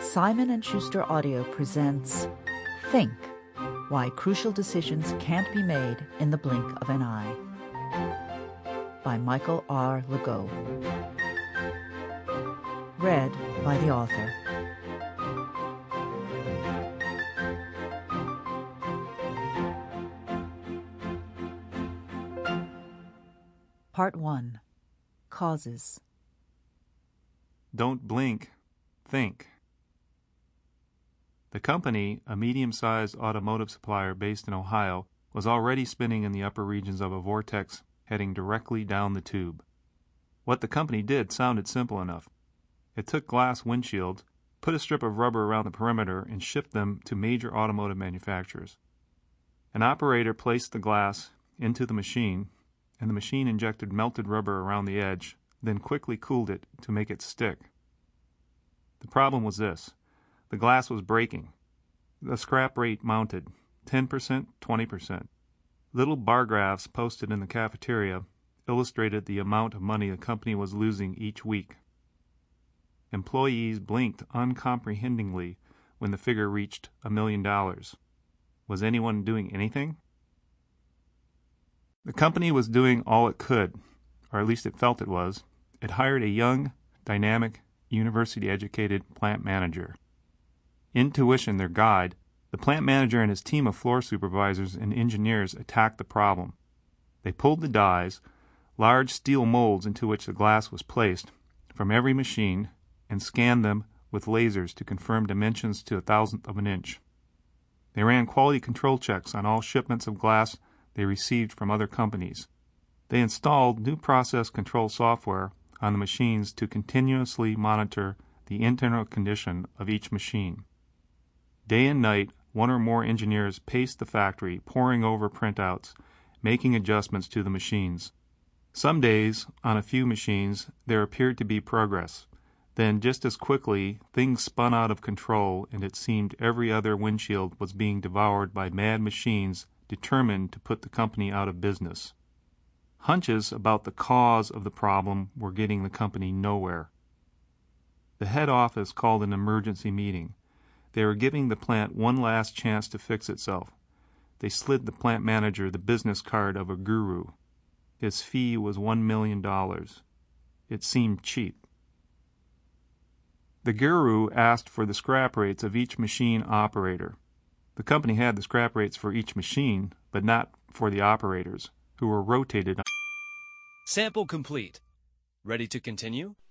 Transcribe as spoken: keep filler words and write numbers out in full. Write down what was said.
Simon and Schuster Audio presents Think, Why Crucial Decisions Can't Be Made in the Blink of an Eye by Michael R. Legault. Read by the author. Part one. Causes. Don't blink, think. The company, a medium-sized automotive supplier based in Ohio, was already spinning in the upper regions of a vortex heading directly down the tube. What the company did sounded simple enough. It took glass windshields, put a strip of rubber around the perimeter, and shipped them to major automotive manufacturers. An operator placed the glass into the machine, and the machine injected melted rubber around the edge, then quickly cooled it to make it stick. The problem was this. The glass was breaking. The scrap rate mounted, ten percent, twenty percent. Little bar graphs posted in the cafeteria illustrated the amount of money the company was losing each week. Employees blinked uncomprehendingly when the figure reached a million dollars. Was anyone doing anything? The company was doing all it could, or at least it felt it was. It hired a young, dynamic, university-educated plant manager. Intuition, their guide, the plant manager and his team of floor supervisors and engineers attacked the problem. They pulled the dies, large steel molds into which the glass was placed, from every machine and scanned them with lasers to confirm dimensions to a thousandth of an inch. They ran quality control checks on all shipments of glass they received from other companies. They installed new process control software on the machines to continuously monitor the internal condition of each machine. Day and night, one or more engineers paced the factory, poring over printouts, making adjustments to the machines. Some days, on a few machines, there appeared to be progress. Then, just as quickly, things spun out of control, and it seemed every other windshield was being devoured by mad machines determined to put the company out of business. Hunches about the cause of the problem were getting the company nowhere. The head office called an emergency meeting. They were giving the plant one last chance to fix itself. They slid the plant manager the business card of a guru. His fee was one million dollars. It seemed cheap. The guru asked for the scrap rates of each machine operator. The company had the scrap rates for each machine, but not for the operators, who were rotated. Sample complete. Ready to continue?